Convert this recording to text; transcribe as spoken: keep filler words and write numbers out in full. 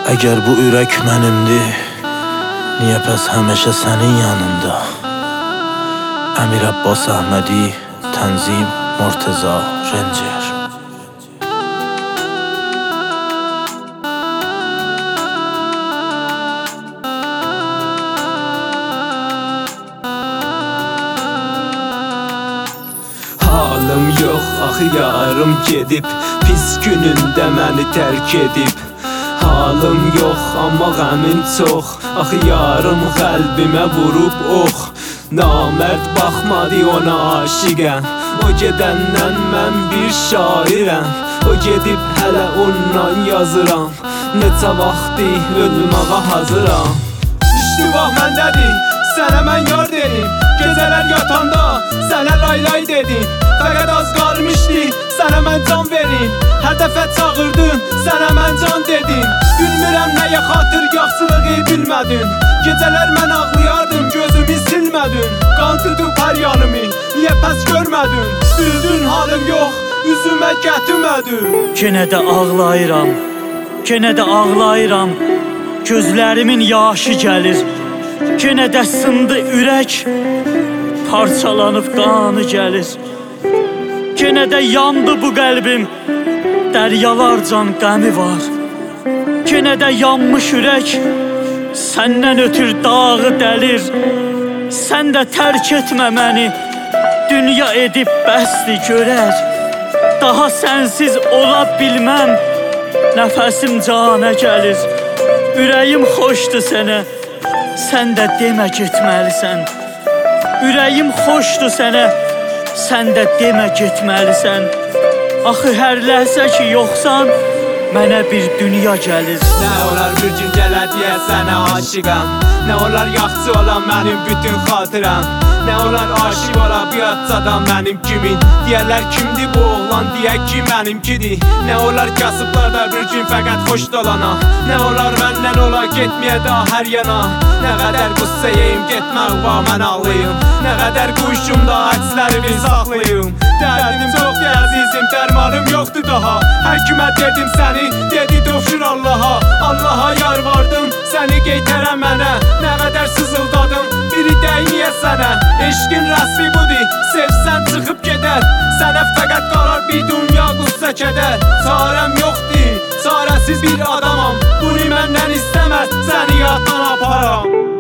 Əgər bu ürək mənimdir, niyə pəs həmişə sənin yanında? Əmir Abbas Əhmədi, Tənzim Murteza Ranger. Halım yox, axı yarım gedib, pis günündə məni tərk edib. Halım yox, amma qəmim çox, axı yarım qəlbimə vurub ox. Namərd baxmadı ona aşiqəm, o gedəndən mən bir şairəm. O gedib hələ ondan yazıram, neçə vaxtı ölməyə hazıram. İşte bax məndədir, sənə mən yar dedim. Gecələr yatanda sənə lay lay dedim. Fəqət az qalmışdı, sənə mən can verim. Hər dəfə çağırdın, sənə mən can dedim. Bilmirəm nəyə xatır yaxşılığı bilmədin. Gecələr mən ağlayardım, gözümü silmədin. Qan tutub hər yanımı, niyə pəs görmədin? Bildin halım yox, üzümə gətirmədin. Yenə də ağlayıram, yenə də ağlayıram. Gözlərimin yaşı gəlir, yenə də sındı ürək, parçalanıb qanı gəlir. Yenə də yandı bu qəlbim, dəryalarcan qəmi var. Yenə də yanmış ürək, səndən ötür dağı dəlir. Sən də tərk etmə məni, dünya edib bəsdi görər. Daha sənsiz ola bilməm, nəfəsim cana gəlir. Ürəyim xoşdur sənə, sən də demə getməlisən. Ürəyim xoşdur sənə, sən də demə getməlisən. Axı hər ləhzə ki yoxsan, mənə bir dünya gəlir. Nə olar bir gün gələ deyə sənə aşiqəm, nə olar yaxşı olan mənim bütün xatirəm. Nə olar aşiq ola biyatcadan mənim kimin. Deyərlər kimdir bu oğlan, deyək ki mənimkidir. Nə olar kasıblarda bir gün fəqət xoş dolana. Nə olar məndən ola getməyə da hər yana. Nə qədər qüssəyəyim getmək var mən ağlayım. Nə qədər quşumda əkslərimi saxlayım. Dərdim çoxdur əzizim, dərmanım yoxdur daha. Hər kimə dedim səni, dedi dövşür Allaha. Allaha yar vardım, səni qeytərəm mənə. Nə qədər sızıldadım, biri dəyniyə sənə. Eşqin rəsmi budur, sevsən çıxıb gedər. Sənə fəqət qalar bir dünya qüssə kədər. Çarəm yoxdur, çarəsiz bir adamam. Bunu məndən istəməz, səni yaddan aparam.